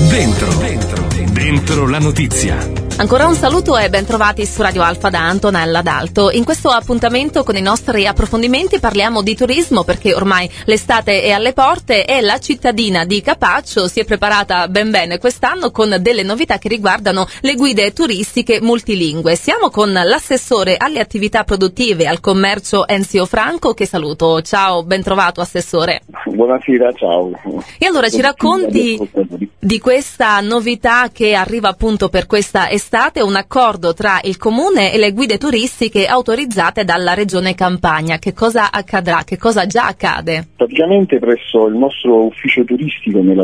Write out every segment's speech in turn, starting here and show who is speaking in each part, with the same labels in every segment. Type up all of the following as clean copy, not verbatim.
Speaker 1: Dentro la notizia.
Speaker 2: Ancora un saluto e ben trovati su Radio Alfa da Antonella D'Alto. In questo appuntamento con i nostri approfondimenti parliamo di turismo perché ormai l'estate è alle porte e la cittadina di Capaccio si è preparata ben bene quest'anno con delle novità che riguardano le guide turistiche multilingue. Siamo con l'assessore alle attività produttive e al commercio Enzio Franco, che saluto. Ciao, ben trovato assessore.
Speaker 3: Buonasera, ciao.
Speaker 2: E allora ci racconti di questa novità che arriva appunto per questa estate, un accordo tra il comune e le guide turistiche autorizzate dalla regione Campania. Che cosa accadrà? Che cosa già accade?
Speaker 3: Praticamente presso il nostro ufficio turistico nella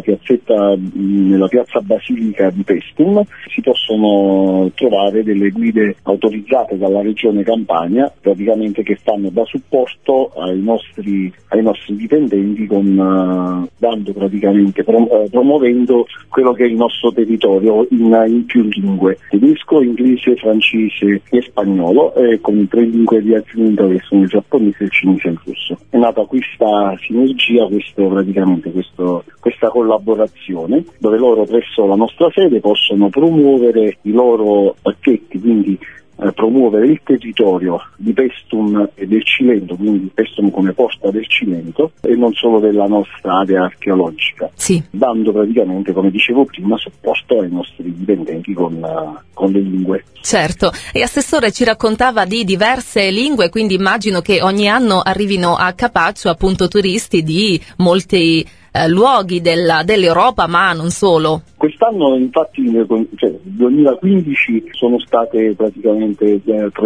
Speaker 3: piazza Basilica di Pestum si possono trovare delle guide autorizzate dalla regione Campania, praticamente che fanno da supporto ai nostri dipendenti dando praticamente promuovendo quello che è il nostro territorio in più lingue: tedesco, inglese, francese e spagnolo, con 3 lingue di aggiunta che sono il giapponese, il cinese e il russo. È nata questa sinergia, questa collaborazione, dove loro presso la nostra sede possono promuovere i loro pacchetti, quindi promuovere il territorio di Pestum e del Cilento, quindi Pestum come porta del Cilento e non solo della nostra area archeologica,
Speaker 2: sì,
Speaker 3: dando praticamente, come dicevo prima, supporto ai nostri dipendenti con le lingue.
Speaker 2: Certo, e assessore ci raccontava di diverse lingue, quindi immagino che ogni anno arrivino a Capaccio appunto turisti di molti luoghi dell'Europa, ma non solo.
Speaker 3: Quest'anno infatti nel 2015 sono state praticamente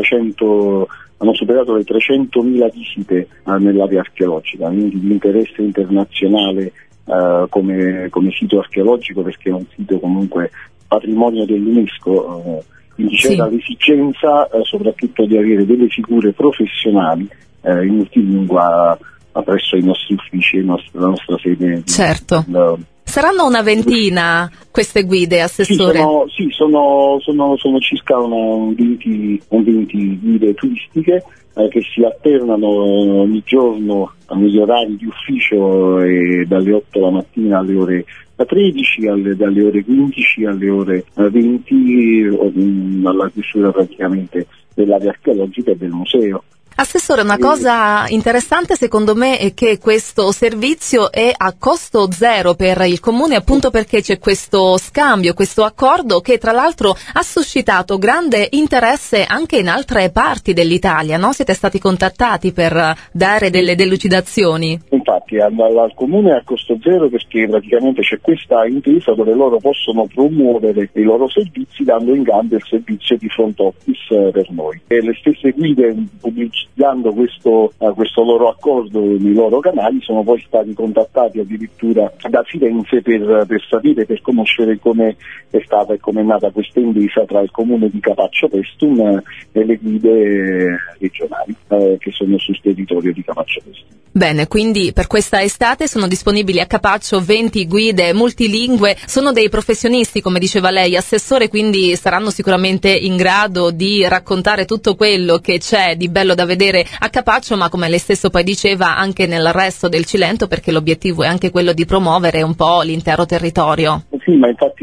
Speaker 3: hanno superato le 300.000 visite nell'area archeologica, quindi di interesse internazionale come sito archeologico, perché è un sito comunque patrimonio dell'UNESCO, quindi c'era l'esigenza soprattutto di avere delle figure professionali in multilingua presso i nostri uffici, la nostra sede.
Speaker 2: Certo. Saranno una ventina queste guide, assessore?
Speaker 3: Sì, sono circa un 20 guide turistiche che si alternano ogni giorno negli orari di ufficio, dalle 8 la mattina alle ore 13, dalle ore 15 alle ore 20, alla chiusura praticamente dell'area archeologica e del museo.
Speaker 2: Assessore, una cosa interessante secondo me è che questo servizio è a costo zero per il comune, appunto perché c'è questo scambio, questo accordo che tra l'altro ha suscitato grande interesse anche in altre parti dell'Italia, no? Siete stati contattati per dare delle delucidazioni?
Speaker 3: Infatti al comune è a costo zero perché praticamente c'è questa intesa dove loro possono promuovere i loro servizi dando in cambio il servizio di front office per noi. E le stesse guide dando questo loro accordo nei loro canali sono poi stati contattati addirittura da Firenze per conoscere come è stata e come è nata questa intesa tra il comune di Capaccio Pestum e le guide regionali che sono sul territorio di Capaccio Pestum.
Speaker 2: Bene, quindi per questa estate sono disponibili a Capaccio 20 guide multilingue, sono dei professionisti come diceva lei, assessore, quindi saranno sicuramente in grado di raccontare tutto quello che c'è di bello da vedere a Capaccio, ma come lei stesso poi diceva anche nel resto del Cilento, perché l'obiettivo è anche quello di promuovere un po' l'intero territorio.
Speaker 3: Sì, ma infatti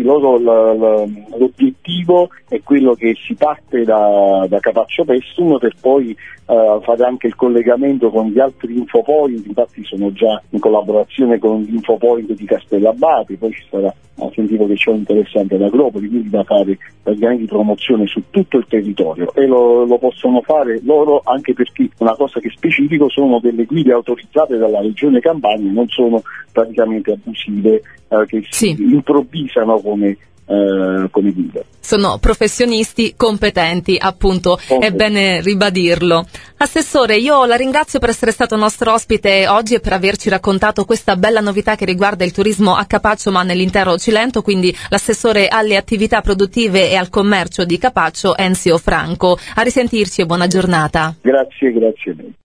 Speaker 3: l'obiettivo è quello che si parte da Capaccio Pestum per poi fare anche il collegamento con gli altri infopoint. Infatti sono già in collaborazione con l'infopoint di Castellabate, poi ci sarà, sentivo che c'è un interesse anche ad Agropoli, quindi da fare praticamente promozione su tutto il territorio, e lo possono fare loro anche perché una cosa che è specifico, sono delle guide autorizzate dalla regione Campania, non sono praticamente abusive che si improvvisano come guida.
Speaker 2: Sono professionisti competenti, appunto, è bene ribadirlo. Assessore, io la ringrazio per essere stato nostro ospite oggi e per averci raccontato questa bella novità che riguarda il turismo a Capaccio ma nell'intero Cilento, quindi l'assessore alle attività produttive e al commercio di Capaccio Enzio Franco. A risentirci e buona giornata.
Speaker 3: Grazie a lei.